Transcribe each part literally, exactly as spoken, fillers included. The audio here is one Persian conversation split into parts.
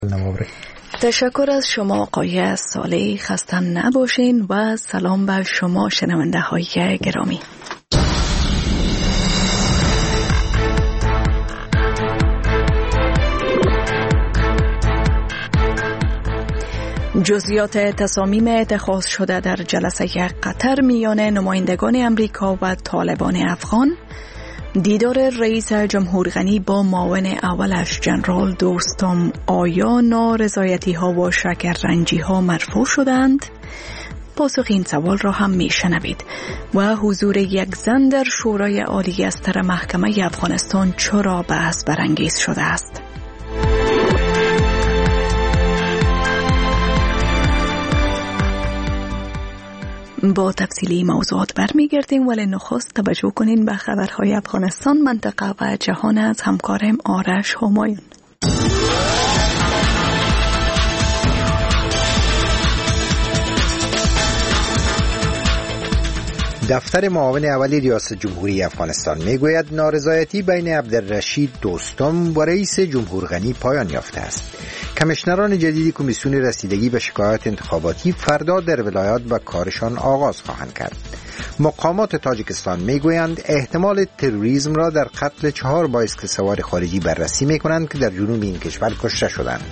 تشکر از شما آقای صالح، خسته نباشین و سلام بر شما شنونده های گرامی. جزئیات تصامیم اتخاذ شده در جلسه قطر میان نمایندگان امریکا و طالبان افغان، دیدار رئیس جمهور غنی با معاون اولش جنرال دوستم، آیا نارضایتی ها و شکررنجی ها مرفوع شدند؟ پاسخ این سوال را هم میشنوید. و حضور یک زن در شورای عالی استر محکمه افغانستان چرا بحث برانگیز شده است؟ با تفصیلی موضوعات برمیگردیم، ولی نخست توجه کنین به خبرهای افغانستان، منطقه و جهان از همکارم آرش همایون. دفتر معاون اول ریاست جمهوری افغانستان میگوید نارضایتی بین عبدالرشید دوستم و رئیس جمهور غنی پایان یافته است. کمیشنران جدید کمیسیون رسیدگی به شکایات انتخاباتی فردا در ولایات و کارشان آغاز خواهند کرد. مقامات تاجیکستان میگویند احتمال تروریسم را در قتل چهار بایسکل سوار خارجی بررسی میکنند که در جنوب این کشور کشته شدند.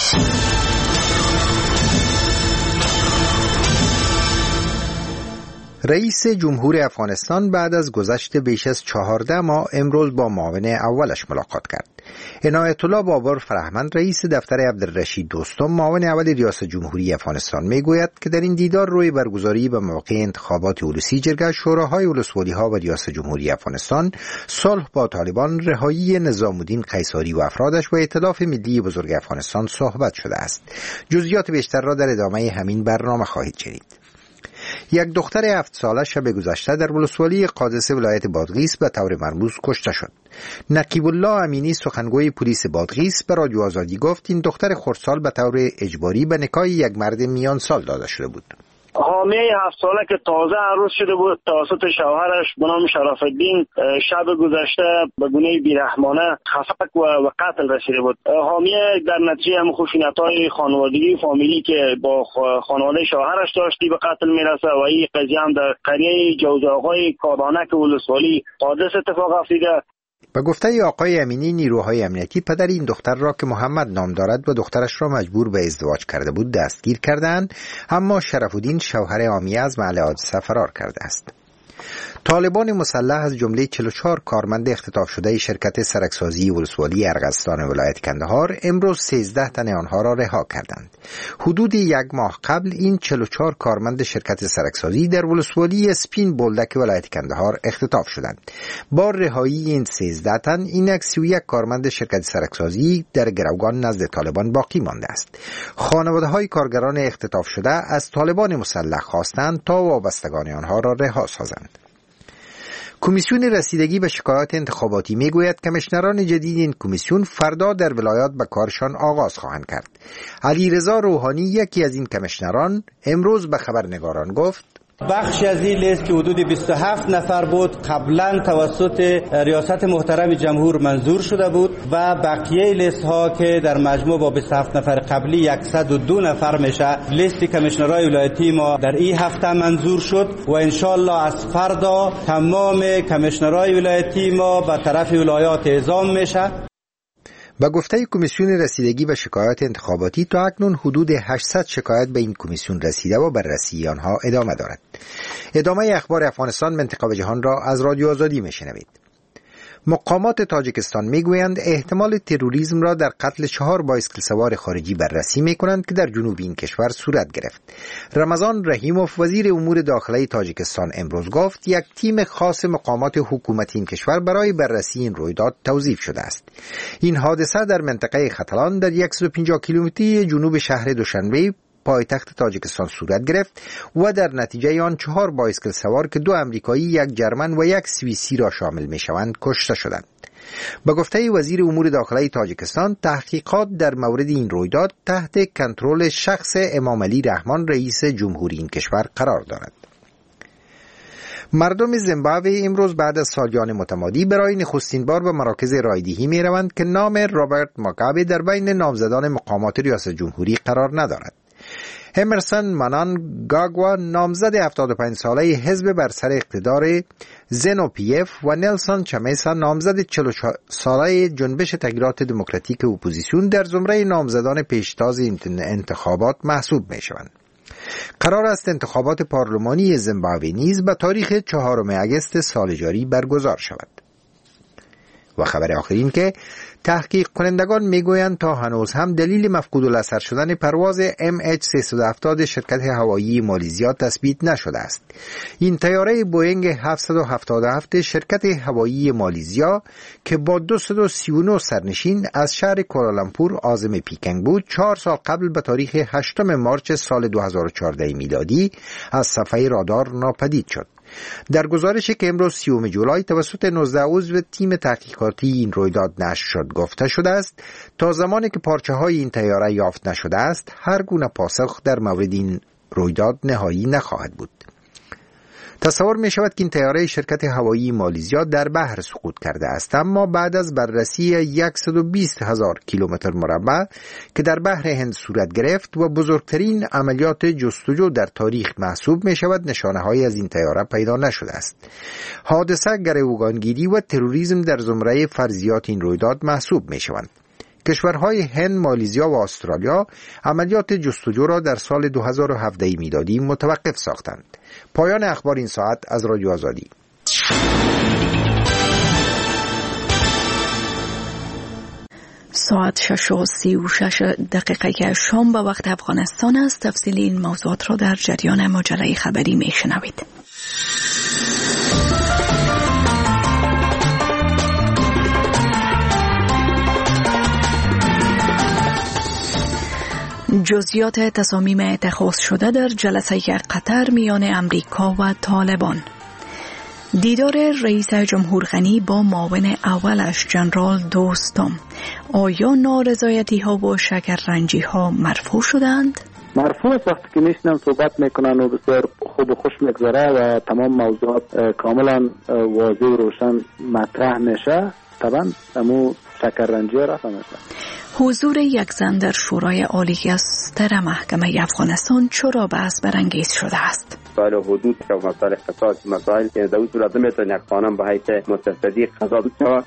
رئیس جمهور افغانستان بعد از گذشت بیش از چهارده ماه امروز با معاون اولش ملاقات کرد. عنایت الله بابر فرهمند رئیس دفتر عبدالرشید دوستم معاون اول ریاست جمهوری افغانستان میگوید که در این دیدار روی برگزاری به موقع انتخابات ولسی جرگه شوراهای ولسوالی ها و ریاست جمهوری افغانستان، صلح با طالبان، رهایی نظام الدین قیصری و افرادش و ائتلاف ملی بزرگ افغانستان صحبت شده است. جزئیات بیشتر را در ادامه همین برنامه خواهید شنید. یک دختر هفت ساله شب گذشته در ولسوالی قادس ولایت بادغیس به طور مرموز کشته شد. نقیب الله امینی سخنگوی پلیس بادغیس به رادیو آزادی گفت این دختر خردسال به طور اجباری به نکاح یک مرد میان سال داده شده بود. حامیه هفت ساله که تازه عروس شده بود توسط شوهرش به نام شراف‌الدین شب گذشته به گونه بیرحمانه خفق و قتل رسیده بود. حامیه در نتیجه هم خشونت‌های خانوادگی فامیلی که با خانواده شوهرش داشتی به قتل میرسه و این قضیه هم در قریه جوزاغای کابانک ولسوالی حادث اتفاق افتاده. به گفته آقای امینی نیروهای امنیتی پدر این دختر را که محمد نام دارد و دخترش را مجبور به ازدواج کرده بود دستگیر کردند، اما شرف‌الدین شوهر آمیه از محل حادثه فرار کرده است. طالبان مسلح از جمله چهل و چهار کارمند اختطاف شده شرکت سرکسازی ولسوالی ارغستان ولایت کندهار امروز سیزده تن آنها را رها کردند. حدود یک ماه قبل این چهل و چهار کارمند شرکت سرکسازی در ولسوالی اسپین بولدک ولایت کندهار اختطاف شدند. با رهایی این سیزده تن اینک سی و یک کارمند شرکت سرکسازی در گروگان نزد طالبان باقی مانده است. خانواده‌های کارگران اختطاف شده از طالبان مسلح خواستند تا وابستگان آنها را رها سازند. کمیسیون رسیدگی به شکایات انتخاباتی میگوید کمیشنران جدید این کمیسیون فردا در ولایات به کارشان آغاز خواهند کرد. علیرضا روحانی یکی از این کمیشنران امروز به خبرنگاران گفت بخشی از این لیست که حدود بیست و هفت نفر بود قبلا توسط ریاست محترم جمهور منظور شده بود و بقیه لیست ها که در مجموع با بیست و هفت نفر قبلی صد و دو نفر میشه. لیست کمیشنرهای ولایتی ما در این هفته منظور شد و انشالله از فردا تمام کمیشنرهای ولایتی ما به طرف ولایات اعزام میشه. با گفته کمیسیون رسیدگی به شکایات انتخاباتی تا اکنون حدود هشتصد شکایت به این کمیسیون رسیده و بررسی آنها ادامه دارد. ادامه اخبار افغانستان منطقه و جهان را از رادیو آزادی میشنوید. مقامات تاجیکستان میگویند احتمال تروریسم را در قتل چهار بایسکل سوار خارجی بررسی میکنند که در جنوب این کشور صورت گرفت. رمضان رحیموف وزیر امور داخلی تاجیکستان امروز گفت یک تیم خاص مقامات حکومتی این کشور برای بررسی این رویداد توظیف شده است. این حادثه در منطقه ختلان در صد و پنجاه کیلومتری جنوب شهر دوشنبه پایتخت تاجیکستان صورت گرفت و در نتیجه آن چهار بایسکل سوار که دو امریکایی، یک جرمن و یک سوئیسی را شامل می شوند کشته شدند. به گفته وزیر امور داخلی تاجیکستان تحقیقات در مورد این رویداد تحت کنترل شخص امام علی رحمان رئیس جمهوری این کشور قرار دارد. مردم زیمبابوه امروز بعد از سالیان متمادی برای نخستین بار به مراکز رایدهی می روند که نام رابرت ماگابه در بین نامزدان مقامات ریاست جمهوری قرار ندارد. امرسون منانگاگوا نامزد هفتاد و پنج ساله حزب بر سر اقتدار زنو پی اف و نلسون چمیسا نامزد چهل و چهار ساله جنبش تغییرات دموکراتیک اپوزیسیون در زمره نامزدان پیشتاز انتخابات محسوب می شوند. قرار است انتخابات پارلمانی زیمبابوه نیز به تاریخ چهارم اگست سال جاری برگزار شود. و خبر آخر این که تحقیق کنندگان میگویند تا هنوز هم دلیل مفقود الاثر شدن پرواز ام اچ سیصد و هفتاد شرکت هوایی مالیزیا تثبیت نشده است. این طیاره بوئینگ هفتصد و هفتاد و هفت شرکت هوایی مالیزیا که با دویست و سی و نه سرنشین از شهر کوالالامپور عازم پیکنگ بود، چهار سال قبل به تاریخ هشتم مارس سال دو هزار و چهارده میلادی از صفحه رادار ناپدید شد. در گزارشی که امروز سیوم جولای توسط نوزده عضو تیم تحقیقاتی این رویداد نشر شد گفته شده است تا زمانی که پارچه های این طیاره یافت نشده است هر گونه پاسخ در مورد این رویداد نهایی نخواهد بود. تصور می شود که این طیاره شرکت هوایی مالیزیا در بحر سقوط کرده است، اما بعد از بررسی صد و بیست هزار کیلومتر مربع که در بحر هند صورت گرفت و بزرگترین عملیات جستجو در تاریخ محسوب می شود، نشانه هایی از این طیاره پیدا نشده است. حادثه گروگانگیری و تروریسم در زمره فرضیات این رویداد محسوب می شوند. کشورهای هند، مالیزیا و استرالیا عملیات جستجو را در سال دو هزار و هفده میلادی متوقف ساختند. پایان اخبار این ساعت از رادیو آزادی. ساعت شش و سی و شش دقیقه شام به وقت افغانستان است. تفصیل این موضوعات را در جریان مجله خبری می شنوید. جزئیات تصامیم اتخاذ شده در جلسه قطر میان امریکا و طالبان. دیدار رئیس جمهور غنی با معاون اولش جنرال دوستم. آیا نارضایتی ها و شکررنجی ها مرفوع شدند؟ مرفوع است. وقتی که میشنم صحبت میکنن و بسیار خوب و خوش میگذره و تمام موضوعات کاملا واضح و روشن مطرح میشه، طبعا امو شکررنجی ها رفع میشه. حضور یک زن در شورای عالی ستر محکمه افغانستان چرا بحث برانگیز شده است؟ مسائل حدود و مسائل اقتصاد مسائل که در اون صورت میتونه یک قانون به حیث متصدی قضا بشود.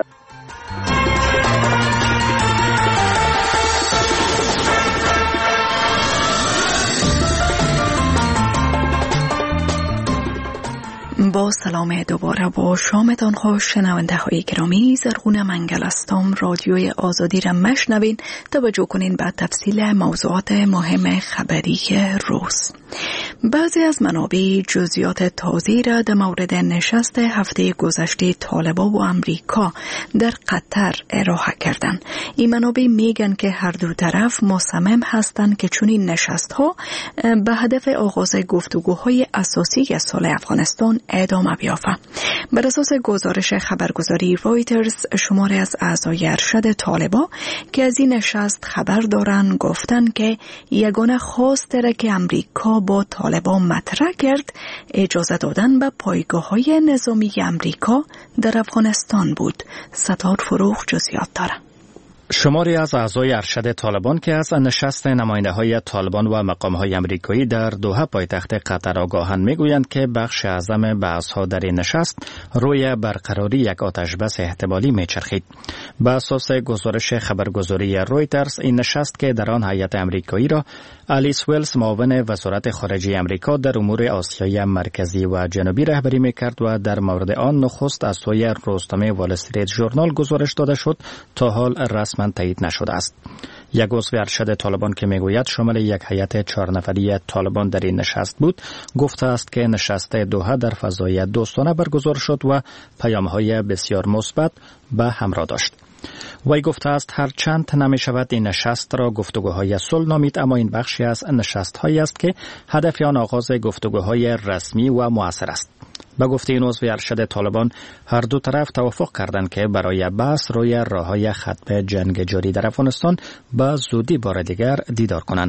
با سلام دوباره با شامتان خوش شنونده های گرامی. زرغون منگل هستم. رادیوی آزادی را مشنوین. توجه کنین به تفصیل موضوعات مهم خبری روز. بعضی از منابع جزئیات تازه را در مورد نشست هفته گذشته طالبان و امریکا در قطر ارائه کردند. این منابع میگن که هر دو طرف مصمم هستند که چنین نشست ها به هدف آغاز گفتگوهای اساسی سال افغانستان ادامه بیافته. بر اساس گزارش خبرگزاری رویترز، شماری از اعضای ارشد طالبان که از این نشست خبر دارند گفتند که یگانه خواست را که امریکا با طالبان مطرح کرد اجازه دادن به پایگاه‌های نظامی امریکا در افغانستان بود. ستار فروخ جزئیات دارد. شماری از اعضای ارشد طالبان که از نشست نماینده‌های طالبان و مقام‌های آمریکایی در دوحه پایتخت قطر آگاهند میگویند که بخش اعظم بحث‌ها در این نشست روی برقراری یک آتشبس احتمالی میچرخید. بر اساس گزارش خبرگزاری رویترز، این نشست که در آن هیئت آمریکایی را آلیس ویلز معاون وزارت خارجه آمریکا در امور آسیای مرکزی و جنوبی رهبری میکرد و در مورد آن نخست از سوی رستم وال استریت ژورنال گزارش داده شد، تا حال رسما تایید نشده است. یک عضو ارشد طالبان که میگوید شامل یک هیئت چهار نفری طالبان در این نشست بود، گفته است که نشست دوحه در فضای دوستانه برگزار شد و پیام‌های بسیار مثبت به همراه داشت. وی گفته است هر چند نمی شود این نشست را گفتگوهای صلح نامید، اما این بخشی از نشست هایی است که هدف آن آغاز گفتگوهای رسمی و مؤثر است. به گفته این عضو ارشد طالبان، هر دو طرف توافق کردند که برای بحث روی راههای ختم جنگ جاری در افغانستان به زودی بار دیگر دیدار کنند.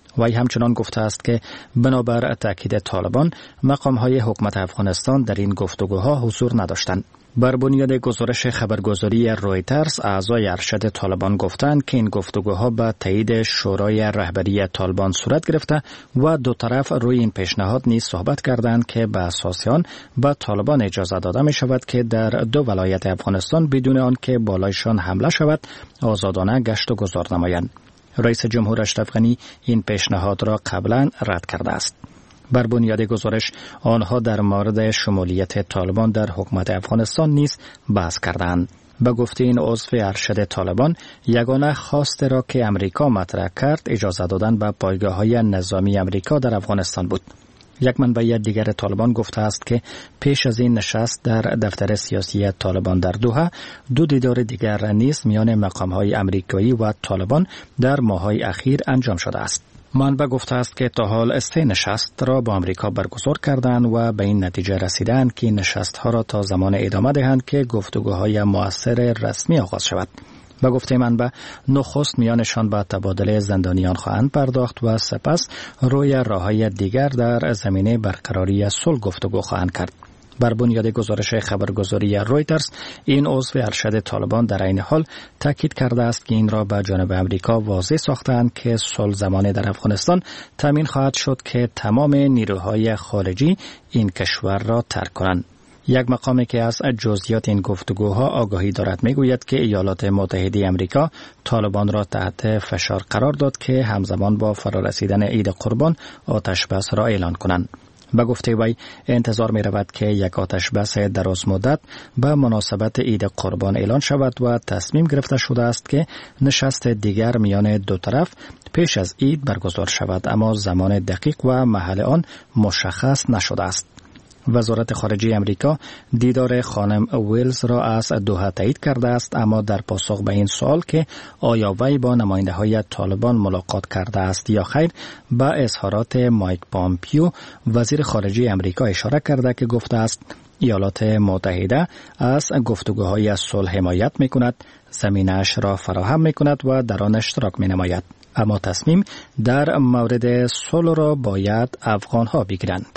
وی همچنان گفته است که بنابر تاکید طالبان مقام‌های حکومت افغانستان در این گفتگوها حضور نداشتند. بر بنیاد گزارش خبرگزاری رویترز، اعضای ارشد طالبان گفتند که این گفتگوها به تایید شورای رهبری طالبان صورت گرفته و دو طرف روی این پیشنهاد نیز صحبت کردند که به اساس آن به طالبان اجازه داده می شود که در دو ولایت افغانستان بدون آنکه بالایشان حمله شود آزادانه گشت و گذار نمایند. رئیس جمهور اشرف غنی این پیشنهاد را قبلا رد کرده است. بر بنیاد گزارش آنها در مورد شمولیت طالبان در حکومت افغانستان نیز بحث کردند. به گفته این عضو ارشد طالبان، یگانه خواسته را که امریکا مطرح کرد اجازه دادن به پایگاه‌های نظامی امریکا در افغانستان بود. یک منبع دیگر طالبان گفته است که پیش از این نشست در دفتر سیاسی طالبان در دوحه، دو دیدار دیگر نیز میان مقام‌های امریکایی و طالبان در ماه‌های اخیر انجام شده است. منبع گفته است که تا حال سه نشست را با امریکا برگزار کردند و به این نتیجه رسیدند که نشست‌ها را تا زمان ادامه دهند که گفتگوهای مؤثر رسمی آغاز شود. به گفته منبع، نخست میانشان به تبادل زندانیان خواهند پرداخت و سپس روی راه‌های دیگر در زمینه برقراری صلح گفتگو خواهند کرد. بر بنیاد گزارش خبرگزاری رویترز، این عضو ارشد طالبان در این حال تاکید کرده است که این را به جانب امریکا واضح ساختند که صلح زمانه در افغانستان تامین خواهد شد که تمام نیروهای خارجی این کشور را ترک کنند. یک مقامی که از جزئیات این گفتگوها آگاهی دارد میگوید که ایالات متحده آمریکا طالبان را تحت فشار قرار داد که همزمان با فرارسیدن عید قربان آتش بس را اعلان کنند. به گفته وی انتظار می رود که یک آتش بس دراز مدت به مناسبت عید قربان اعلان شود و تصمیم گرفته شده است که نشست دیگر میان دو طرف پیش از عید برگزار شود، اما زمان دقیق و محل آن مشخص نشده است. وزارت خارجه امریکا دیدار خانم ویلز را از دوحه تایید کرده است، اما در پاسخ به این سوال که آیا وی با نماینده های طالبان ملاقات کرده است یا خیر، به اظهارات مایک پامپیو وزیر خارجه امریکا اشاره کرده که گفته است ایالات متحده از گفتگوهای صلح حمایت می کند، زمینه‌اش را فراهم می کند و در آن اشتراک می نماید، اما تصمیم در مورد صلح را باید افغان ها بگیرند.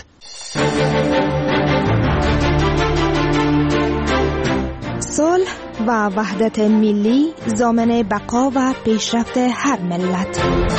صلح و وحدت ملی ضامن بقا و پیشرفت هر ملت.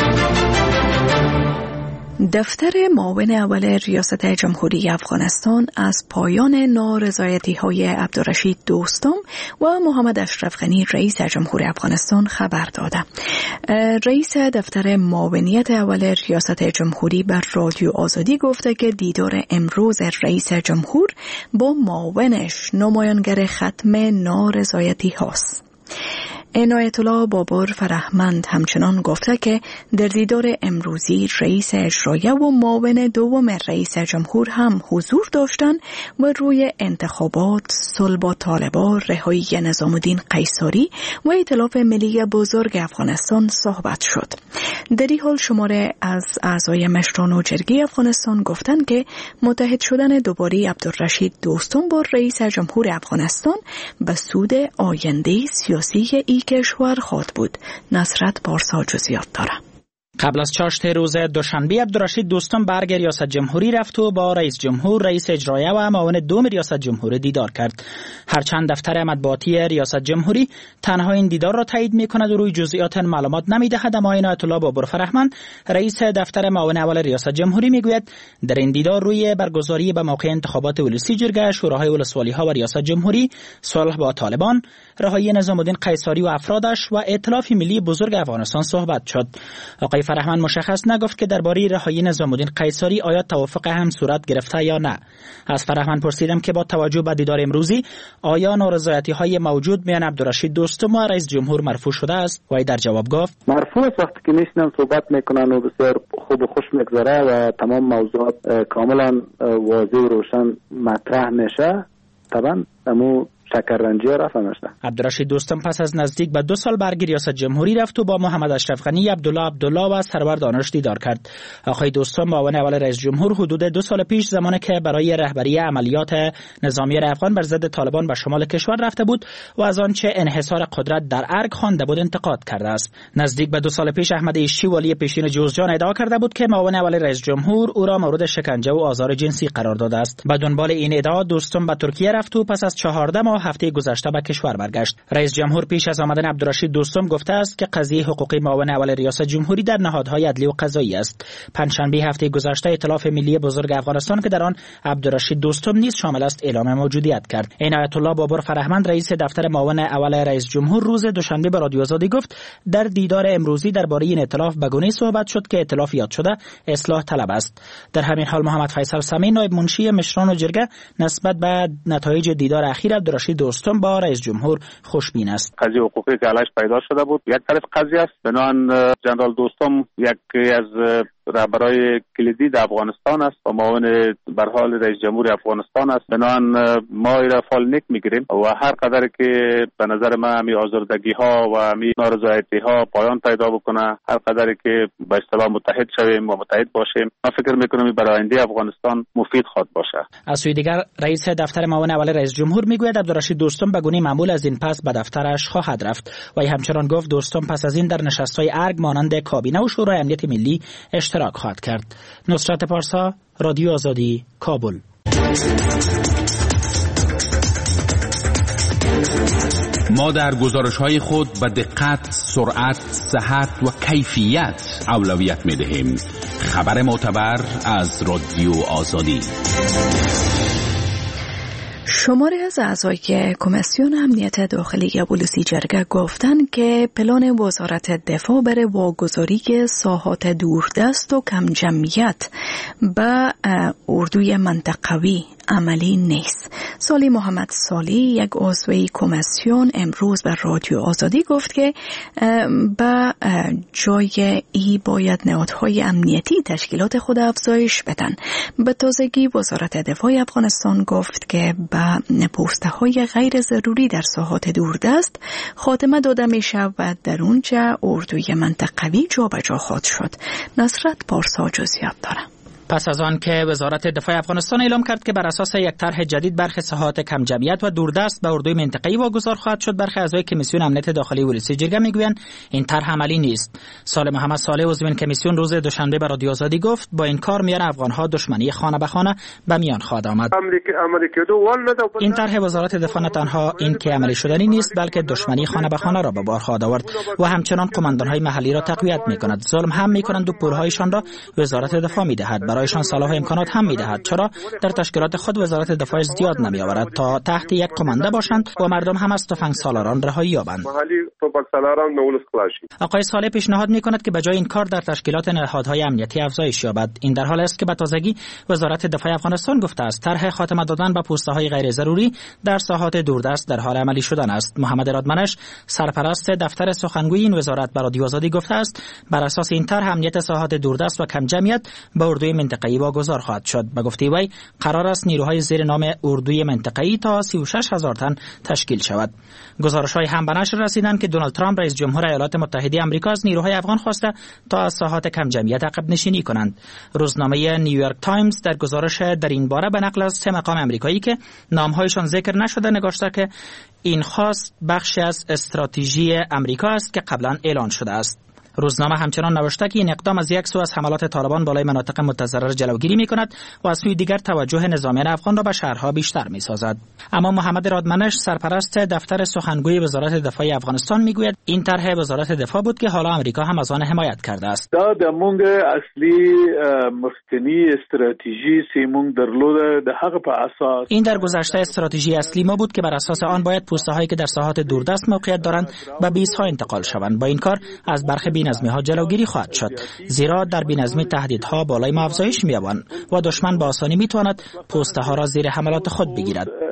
دفتر معاون اول ریاست جمهوری افغانستان از پایان نارضایتی‌های عبدالرشید دوستم و محمد اشرف غنی رئیس جمهور افغانستان خبر داده. رئیس دفتر معاونیت اول ریاست جمهوری بر رادیو آزادی گفته که دیدار امروز رئیس جمهور با معاونش نمایانگر ختم نارضایتی هاست. عنایت الله بابر فرهمند همچنان گفته که در دیدار امروزی رئیس اجرایه و معاون دوم رئیس جمهور هم حضور داشتند و روی انتخابات، صلح با طالبان، رهایی نظام الدین قیصری و ائتلاف ملی بزرگ افغانستان صحبت شد. در این حال شماره از اعضای مشران و جرگه افغانستان گفتند که متحد شدن دوباره عبدالرشید دوستم با رئیس جمهور افغانستان به سود آینده سیاسی ای کشور خواهد بود. نصرت پارسا جزئیات داره. قبل از چاشت روز دوشنبه عبدالرشید دوستم برگ ریاست جمهوری رفت و با رئیس جمهور، رئیس اجرایه و معاون دوم ریاست جمهوری دیدار کرد. هرچند دفتر مطبوعاتی ریاست جمهوری تنها این دیدار را تایید می‌کند و روی جزئیات معلومات نمی‌دهد، اما عنایت الله بابر فرهمند رئیس دفتر معاون اول ریاست جمهوری میگوید در این دیدار روی برگزاری به موقع انتخابات ولسی جرگه، شوراهای ولسوالی‌ها و ریاست جمهوری، صلح با طالبان، رهایی نظام الدین قیصری و افرادش و ائتلاف ملی بزرگ افغانستان صحبت شد. آقای فرهمند مشخص نگفت که درباره رهایی نظام الدین قیصری آیا توافق هم صورت گرفته یا نه. از فرهمند پرسیدم که با توجه به دیدار امروزی آیا نارضایتی‌های موجود میان عبدالرشید دوستم و رئیس جمهور مرفوع شده است؟ و در جواب گفت مرفوع است. وقتی که میشنن صحبت میکنن و بسیار خوب و خوش میگذره و تمام موضوعات کاملا واضح و روشن مطرح میشه، طبعا امو شکررنجی رفت نشده. عبدالرشید دوستم پس از نزدیک به دو سال برگ ریاست جمهوری رفت و با محمد اشرف غنی، عبدالله عبدالله و سرور دانش دیدار کرد. آقای دوستم معاون اول رئیس جمهور حدود دو سال پیش زمانی که برای رهبری عملیات نظامی افغان بر ضد طالبان به شمال کشور رفته بود و از آنچه انحصار قدرت در ارگ خوانده بود انتقاد کرده است. نزدیک به دو سال پیش احمد ایشچی والی پیشین جوزجان ادعا کرده بود که معاون اول رئیس جمهور او را مورد شکنجه و آزار جنسی قرار داده است. به دنبال این ادعا دوستم به ترکیه رفت و پس از چهارده ماه هفته گذشته به کشور برگشت. رئیس جمهور پیش از آمدن عبدالرشید دوستم گفته است که قضیه حقوقی معاون اول ریاست جمهوری در نهادهای عدلی و قضایی است. پنجشنبه هفته گذشته ائتلاف ملی بزرگ افغانستان که در آن عبدالرشید دوستم نیز شامل است اعلام موجودیت کرد. عنایت الله بابر فرهمند رئیس دفتر معاون اول رئیس جمهور روز دوشنبه به رادیو آزادی گفت در دیدار امروزی درباره این ائتلاف به گونه‌ای صحبت شد که ائتلاف یاد شده اصلاح طلب است. در همین حال محمد فیصل سمین نایب منشی مشران و جرگه نسبت به نتایج دیدار اخیر عبدالرشید دوستم با رئیس جمهور خوشبین است. قضیه حقوقی که علیش پیدا شده بود یک طرف قضیه است. بنابراین جنرال دوستم یکی از رهبرای کلیدی در افغانستان است و معاون بر حال رئیس جمهور افغانستان است. بنابراین ما را فال نیک میگیریم و هر قدر که به نظر من همی آزردگی ها و همی نارضایتی ها پایان پیدا بکنه، هر قدر که به اصطلاح متحد شویم و متحد باشیم، من فکر میکنم برای آینده افغانستان مفید خواهد باشه. از سوی دیگر رئیس دفتر معاون اول رئیس جمهور میگوید عبدالرشید دوستم به گونه معمول از این پس به دفترش خواهد رفت و همچنان گفت دوستم پس از این در نشست‌های ارگ مانند کابینه و شورای امنیت ملی اشتراک خواهد کرد. نصرت پارسا، رادیو آزادی، کابل. ما در گزارش‌های خود به دقت، سرعت، صحت و کیفیت اولویت می‌دهیم. خبر معتبر از رادیو آزادی. شماری از اعضای کمیسیون امنیت داخلی بلوسی جرگه گفتند که پلان وزارت دفاع برای واگذاری ساحات دوردست و کم جمعیت به اردوی منطقوی عملی نیست. سالی محمد سالی یک عضو کمیسیون امروز به رادیو آزادی گفت که به جای ای باید نهادهای امنیتی تشکیلات خود افزایش بدن. به تازگی وزارت دفاع افغانستان گفت که به پوسته های غیر ضروری در ساحات دوردست خاتمه داده می شود در اونجا اردوی منطقوی جابجا خواهد شد. نصرت پارسا جزئیات داره. پس از آن که وزارت دفاع افغانستان اعلام کرد که بر اساس یک طرح جدید برخی ساحات کم جمعیت و دوردست به اردوی منطقه‌ای واگذار خواهد شد، برخی اعضای کمیسیون امنیت داخلی بلوسی جرگه میگویند این طرح عملی نیست. سال محمد صالح عضو این کمیسیون روز دوشنبه به رادیو آزادی گفت با این کار میان افغان‌ها دشمنی خانه به خانه به میان خواهد آمد. این طرح وزارت دفاع نه تنها این که عملی شدنی نیست بلکه دشمنی خانه به خانه را به بار خواهد آورد و همچنان قماندان‌های محلی را تقویت می‌کند. ظلم هم می‌کنند و پول‌هایشان را وزارت دفاع می‌دهد. برایشان صلاح امکانات هم می‌دهد. چرا در تشکیلات خود وزارت دفاع زیاد نمی‌آورد تا تحت یک قمانده باشند و مردم هم از تفنگ سالاران رهایی یابند. آقای صالح پیشنهاد می‌کند که بجای این کار در تشکیلات نهادهای امنیتی افزایش یابد. این در حالی است که به تازگی وزارت دفاع افغانستان گفته است طرح خاتمه دادن به پوسته‌های غیر ضروری در ساحات دوردست در حال عملی شدن است. محمد رادمنش سرپرست دفتر سخنگوی این وزارت به رادیو آزادی گفته است بر اساس این طرح امنیت ساحات دوردست و کم جمعیت به اردوی منطقه‌ای واگذار خواهد شد. به گفته وی قرار است نیروهای زیر نام اردوی منطقه‌ای تا سی و شش هزار تن تشکیل شود. گزارش‌های هم به نشر رسیدند که دونالد ترامپ رئیس جمهور ایالات متحده آمریکا از نیروهای افغان خواسته تا از ساحات کم جمعیت عقب نشینی کنند. روزنامه نیویورک تایمز در گزارش در این باره به نقل از سه مقام آمریکایی که نام‌هایشان ذکر نشده نگاشته که این خواست بخشی از استراتژی آمریکا است که قبلا اعلان شده است. روزنامه همچنان نوشته که این اقدام از یک سو از حملات طالبان بالای مناطق متضرر جلوگیری می‌کند و از سوی دیگر توجه نظامیان افغان را به شهرها بیشتر می‌سازد. اما محمد رادمنش سرپرست دفتر سخنگوی وزارت دفاع افغانستان میگوید این طرح وزارت دفاع بود که حالا آمریکا هم از آن حمایت کرده است. دا د مونږ اصلي مخکنی استراتژی سیمون درلوده د هغه په اساس این در گذشته استراتژی اصلی ما بود که بر اساس آن باید پوسته‌هایی که در ساحات دوردست موقعیت دارند به بیس‌ها انتقال شوند. با این کار از برخی بی‌نظمی‌ها جلوگیری خواهد شد، زیرا در بی‌نظمی تهدیدها بالای ما افزایش می‌یابند و دشمن با آسانی می‌تواند پوسته‌ها را زیر حملات خود بگیرد.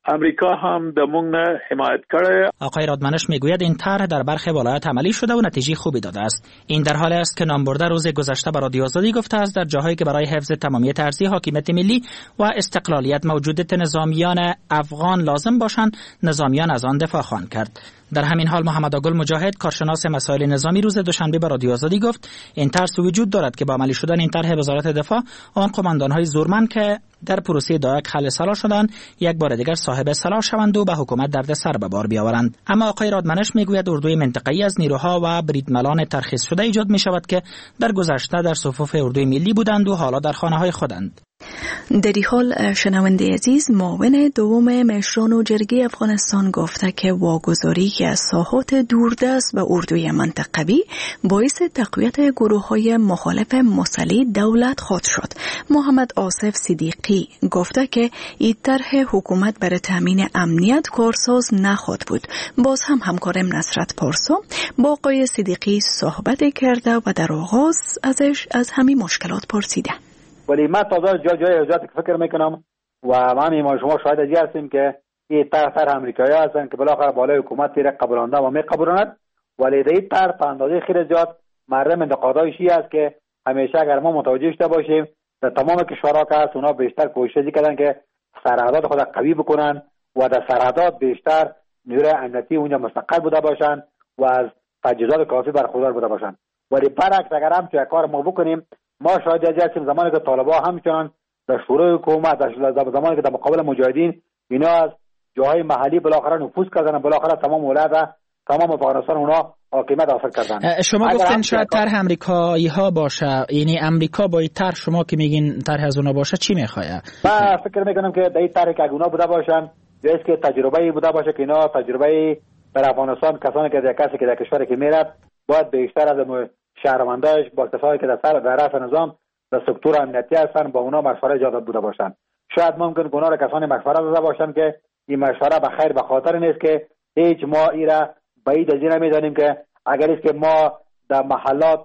امریکا هم د موږ نه حمایت کړی. آقای رادمنش میگوید این طرح در برخی ولایات عملی شده و نتیجه خوبی داده است. این در حالی است که نامبرده روز گذشته به رادیو آزادی گفته است در جاهایی که برای حفظ تمامیت ارضی، حاکمیت ملی و استقلالیت موجودیت نظامیان افغان لازم باشند، نظامیان از آن دفاع خواهند کرد. در همین حال محمد آگل مجاهد، کارشناس مسائل نظامی، روز دوشنبه به رادیو آزادی گفت این ترس وجود دارد که با عملی شدن این طرح وزارت دفاع، آن قماندان‌های زورمند که در پروسه دایک خل سلاح شدند یک بار دیگر صاحب سلاح شوند و به حکومت درد سر به بار بیاورند. اما آقای رادمنش میگوید اردوی منطقه‌ای از نیروها و بریدملان ترخیص شده ایجاد می شود که در گذشته در صفوف اردوی ملی بودند و حالا در خانه‌های خودند. در این حال شنونده عزیز، معاون دوم مشران و جرگه افغانستان گفته که واگذاری از ساحات دوردست به اردوی منطقوی باعث تقویت گروه‌های مخالف مسلح دولت خواهد شد. محمد آصف صدیقی گفته که این طرح حکومت برای تامین امنیت کارساز نخواهد بود. باز هم همکارم نصرت پارسا با آقای صدیقی صحبت کرده و در آغاز ازش از همین مشکلات پرسیده. ولی من تازه جا جای اوجات فکر میکنم و من ما شما شاهد ازی هستیم که این طرح طرح امریکایی هستن که بالاخره بالای حکومت تیر قبولانده و میقبولاند. ولی در این طرح په اندازه خیلی زیاد مردم انتقادایش است که همیشه اگر ما متوجه شده باشیم در تمام کشورها که هست اونا بیشتر کوشش کردن که سرحدات خود قوی بکنن و در سرحدات بیشتر نیروی امنیتی اونجا مستقل بوده باشن و از تجهیزات کافی برخوردار بوده باشن. ولی برعکس اگر هم چه کار ما بکنیم، ما شاید از هستیم زمانی که طالبان همچنان در شورای حکومت، در زمانی که در مقابل مجاهدین اینا از جاهای محلی بالاخره نفوذ کردن، بالاخره تمام ولایت تمام افغانستان اونا حاکمیت حاصل کردن. شما گفتین شاید طرح امریکایی ها باشه، یعنی امریکا با این طرح شما که میگین طرح از اونا باشه چی میخواد؟ من فکر میکنم که در این طرح که اونا بوده باشن، یا است که تجربه بوده باشه که اینا تجربه در افغانستان، کسانی که در کسی که در کشور که میرد باید بیشتر از شهرونداش با کسایی که در سر در رأس نظام در سکتور امنیتی هستن با اونا مشوره جادت بوده باشن. شاید ممکن گناه را کسانی مشوره داده باشن که این مشوره به خیر به خاطر نیست که هیچ ما ایرا بعید از این میدانیم که اگر است که ما در محلات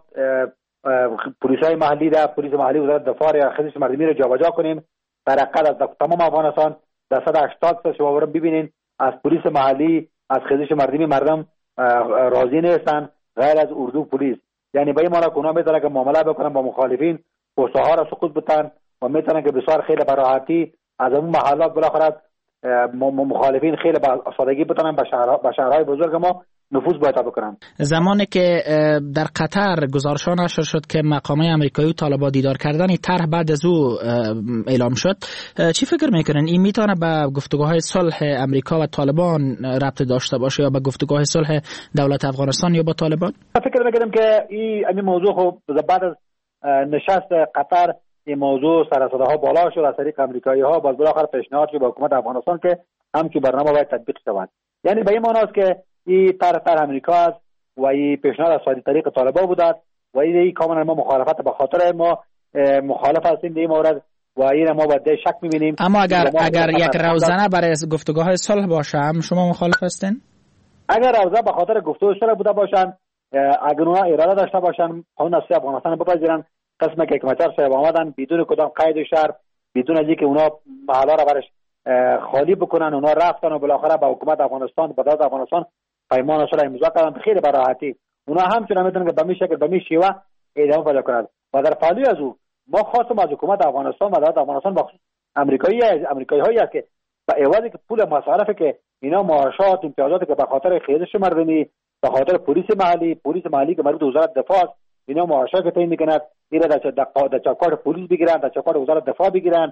پلیسای محلی در پلیس محلی وزارت دفاع یا خدمت مردمی رو جابجا کنیم، در حقیقت از تمام افغانستان در صد و هشتاد تا شما ببینید از پلیس محلی، از خدمت مردمی مردم راضی نیستن غیر از اردو پلیس. یعنی به این معنی که اونا میتونن که معامله بکنن با مخالفین، پوسته ها را سقوط بتن و میتونن که بسیار خیلی براحتی از اون محلات بالاخره مخالفین خیلی با سادگی بتونن به شهر به شهرهای بزرگ ما نفوذ باید بکنن. زمانی که در قطر گزارش ها نشر شد که مقامات آمریکایی و طالبان دیدار کردن، این طرح بعد از او اعلام شد، چی فکر میکنن این میتونه به گفتگوهای صلح امریکا و طالبان ربط داشته باشه یا به گفتگوهای صلح دولت افغانستان یا با طالبان؟ فکر میکنم که این این موضوع خب بعد از نشست قطر این موضوع سر صداها بالا شد از طریق امریکایی ها، باز بالاخره پیشنهاد شد به حکومت افغانستان که همچین برنامه باید تطبیق شود. یعنی به این معنی است که این طرح طرح امریکا است و این پیشنهاد از طریق طالبان بوده و این کاملا ما مخالفت به خاطر ما مخالف هستیم در این مورد و این ما باید شک می‌بینیم. اما اگر اگر یک روزنه برای گفتگوهای صلح باشه هم شما مخالف هستین؟ اگر روزنه به خاطر گفتگوهای صلح بوده باشن، اگر اونها اراده داشته باشن قانون اساسی افغانستان بپذیرن، قسمی که حکمتیار صاحب آمدن بدون کدام قید و شرط، بدون از اینکه اونها محلا را برش خالی بکنن، اونها رفتن و بالاخره با حکومت افغانستان با دولت افغانستان پیمان صلح امضا کردن، خیلی به راحتی اونها همچنان میتونن که به این شکل به این شیوه ادامه پیدا کنند. و در پهلوی از او ما خواستم از حکومت افغانستان و دولت افغانستان با امریکایی امریکایی هایی است که به عوضی که پول مصارفی که اینا معاشات امتیازاتی که به خاطر خیزش مردمی، به خاطر پلیس محلی پلیس محلی که مربوط به وزارت دفاع اینا معاشات که تعیین میکنند، اینا در چوکاٹ پلیس بگیرن، در چوکاٹ وزارت دفاع بگیرن.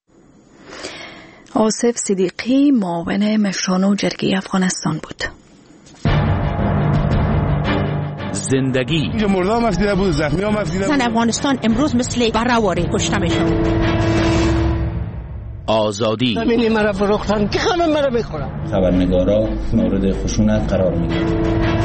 آصف صدیقی معاون مشران و جرگه افغانستان بود. زندگی اینجا مردم مفیده بود، زخمی ها مفیده بود. زن افغانستان امروز مثل برآوری کشته میشن. آزادی زمینی مرا فروختن که همه مرا میخورن. خبرنگارا مورد خشونت قرار میگیرن.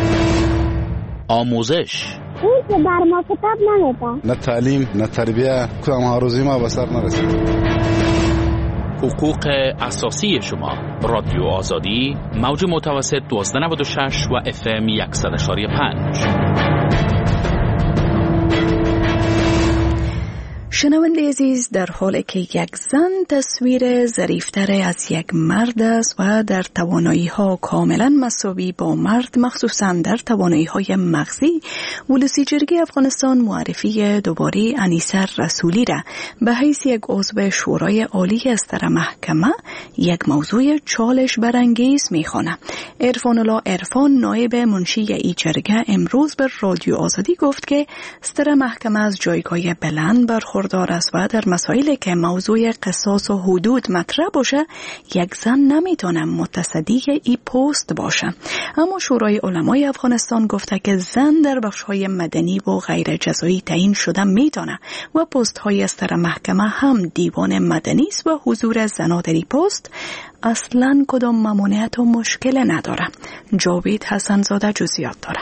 آموزش این که بر ما کتاب نمیدن، نه تعلیم نه تربیه، کدام هاروزی ما به سر نرسید. حقوق اساسی شما. رادیو آزادی، موج متوسط دوازده نود و شش و اف ام صد و پنج. شنونده عزیز، در حالی که یک زن تصویر ظریفتر از یک مرد است و در توانایی ها کاملا مساوی با مرد، مخصوصا در توانایی های مغزی، ولسی جرگه افغانستان معرفی دوباره انیسه رسولی را به حیث یک عضو شورای عالی استر محکمه یک موضوع چالش برانگیز می‌خواند. عرفان الله عرفان، نایب منشی ای جرگه، امروز به رادیو آزادی گفت که استر محکمه از جایگاه بلند برخوردار است و در مسائلی که موضوع قصاص و حدود مطرح باشه یک زن نمیتونه متصدی ای پست باشه. اما شورای علمای افغانستان گفته که زن در بخش‌های مدنی و غیر جزایی تعیین شده میتونه و پست های استر محکمه هم دیوان مدنی است و حضور زنان در این پست اصلاً کدام ممانعت و مشکل نداره. جاوید حسن‌زاده جزئیات داره.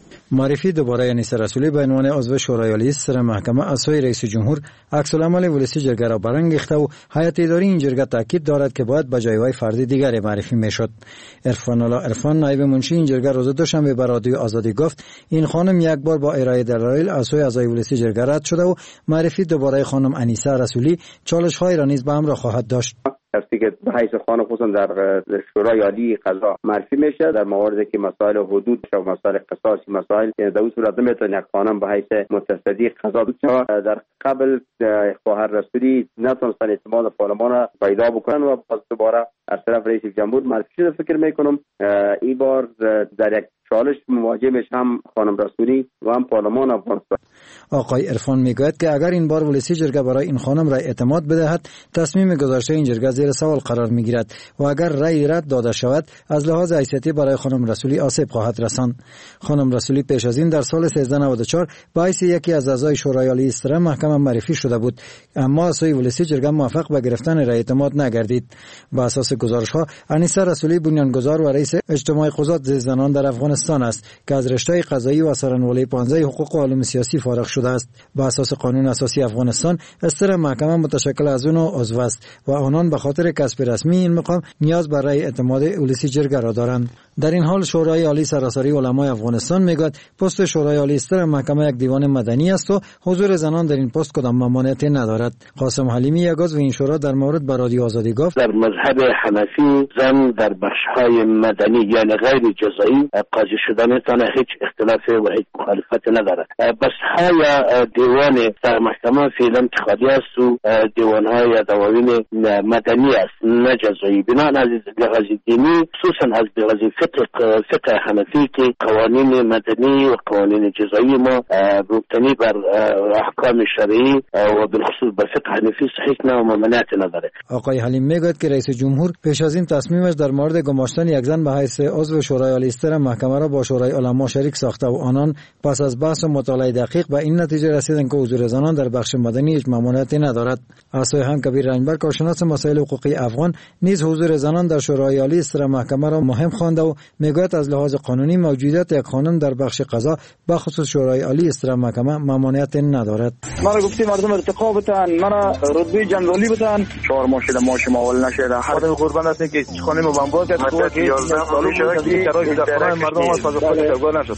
معرفی دوباره انیسه رسولی به عنوان عضو شورای عالی استر محکمه از سوی رئیس جمهور عکس العمل ولسی جرگه را برانگیخته و هیئت اداری این جرگه تاکید دارد که باید به جایگاه فرد دیگری معرفی میشد. عرفان الله عرفان، نایب منشی این جرگه، روز دوشنبه به رادیو آزادی گفت این خانم یک بار با ارائه دلایل از سوی اعضای ولسی جرگه رد شده و معرفی دوباره خانم انیسه رسولی چالش‌های را نیز به همراه خواهد داشت. کسی که به حیث خانه خصوصا در شورای عالی قضا معرفی میشه در مواردی که مسائل حدود و مسائل قصاصی مسائل در اون صورت نمیتونه یک خانم به حیث متصدی قضا بشه. در قبل خواهر رسولی نتونستن اعتماد پارلمان پیدا بکنن و باز دوباره از طرف رئیس جمهور معرفی شده. فکر میکنم این بار در یک چالش مواجه میشه هم خانم رسولی و هم پارلمان افغانستان. آقای عرفان میگوید که اگر این بار ولسی جرگه برای این خانم رای اعتماد بدهد، تصمیم گذاشته این جرگه زیر سوال قرار میگیرد و اگر رای رد داده شود از لحاظ حیثیتی برای خانم رسولی آسیب خواهد رساند. خانم رسولی پیش از این در سال سیزده نود و چهار به حیث یکی از اعضای شورای عالی استر محکمه معرفی شده بود، اما از سوی ولسی جرگه موفق به گرفتن رای اعتماد نگردید. بر اساس گزارش‌ها انیسه رسولی بنیانگذار و رئیس اجتماع قضات زنان در افغانستان است که از رشته قضایی و سرانولی پانزده حقوق و علوم سیاسی فارغ شده است. بر اساس قانون اساسی افغانستان استر محکمه متشکل از اون عضو است و آنان به خاطر کسب رسمی این مقام نیاز بر رای اعتماد ولسی جرگه را دارند. در این حال شورای عالی سراسری علمای افغانستان میگوید پست شورای عالی استر محکمه یک دیوان مدنی است و حضور زنان در این پست کدام ممانعتی ندارد. قاسم حلیمی، یک عضو این شورا، در مورد به رادیو آزادی گفت در مذهب حنفی زن در بخش‌های مدنی یعنی غیر جزایی قاضی شده میتونه، هیچ اختلافی و هیچ مخالفت نداره. بس های دیوان در محکمه فعلا انتخابی است و دیوان های دواوین مدنی است نه جزایی. بنابراین از لحاظ دینی خصوصا از لحاظ فقه فقه حنفی که قوانین مدنی و قوانین جزایی ما مبتنی بر احکام شرعی و بالخصوص بر فقه حنفی صحیح نه و ممانعت نداره. آقای حلیم میگوید که رئیس جمهور پیش از این تصمیمش در مورد گماشتن یک زن به حیث عضو شورای عالی استر محکمه را با شورای علما شریک ساخته و آنان پس از بحث و مطالعه دقیق به این نتیجه رسیدند که حضور زنان در بخش مدنی هیچ ممانعتی ندارد. از سوی هم کبیر رنجبر، کارشناس مسائل حقوقی افغان، نیز حضور زنان در شورای عالی استر محکمه را مهم خوانده و میگوید از لحاظ قانونی موجودیت یک خانم در بخش قضا به خصوص شورای عالی استر محکمه ممانعتی ندارد. ما گفتی مردم ارتقا بتن، من رتبه جنرالی بتن، چهار ماه شده ما شما اول نشده. هر قربان هستیم که خانم بمبار کرد که یازده سال شده که در مردم ما سازو خود ترگاه نشد.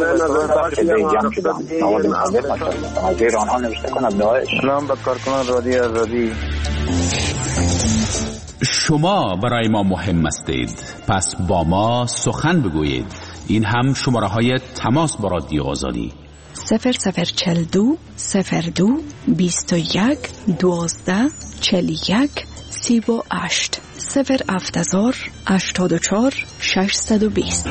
غیر آنها نوشته کنم داعش. سلام به کارکنان رادیو آزادی. شما برای ما مهم هستید، پس با ما سخن بگویید. این هم شماره های تماس با رادیو آزادی: صفر صفر چل دو صفر دو بیست و یک دوازده چل یک سی و هشت صفر افتزار هشتاد و چهار ششصد و بیست.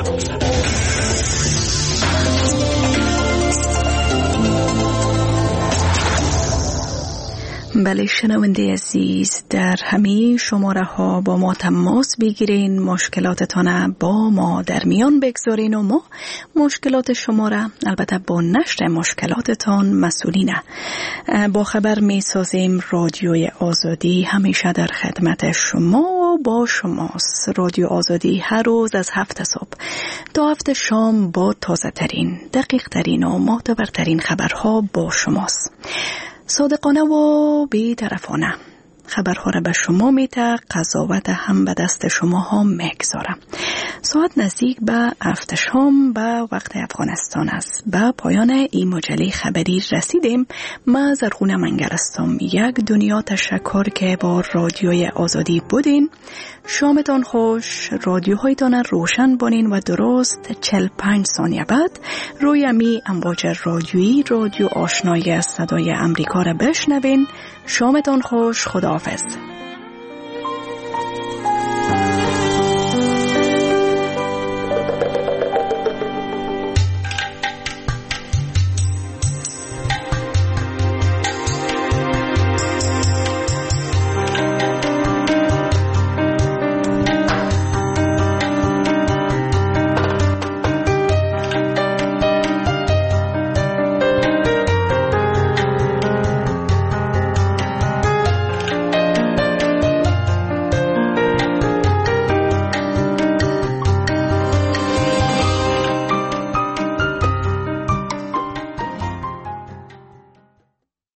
بله شنونده عزیز، در همه شماره ها با ما تماس بگیرین، مشکلاتتان با ما در میان بگذارین و ما مشکلات شما را البته با نشر مشکلاتتان مسئولینه با خبر می سازیم. رادیوی آزادی همیشه در خدمت شما و با شماست. رادیو آزادی هر روز از هفت صبح تا هفت شام با تازه ترین، دقیق ترین و معتبرترین خبرها با شماست. صادقانه و بی‌طرفانه خبرها را به شما میده، قضاوت هم به دست شما ها میگذاره. ساعت نزدیک به هفت شام به وقت افغانستان است. به پایان این مجله خبری رسیدیم. ما زرغونه منگلستان یک دنیا تشکر که با رادیوی آزادی بودین. شامتان خوش. رادیوهایتان روشن بانین و درست چهل و پنج ثانیه بعد روی امی امواج رادیویی رادیو آشنای صدای امریکا را بشنوین. شامتان خوش. خداحافظ.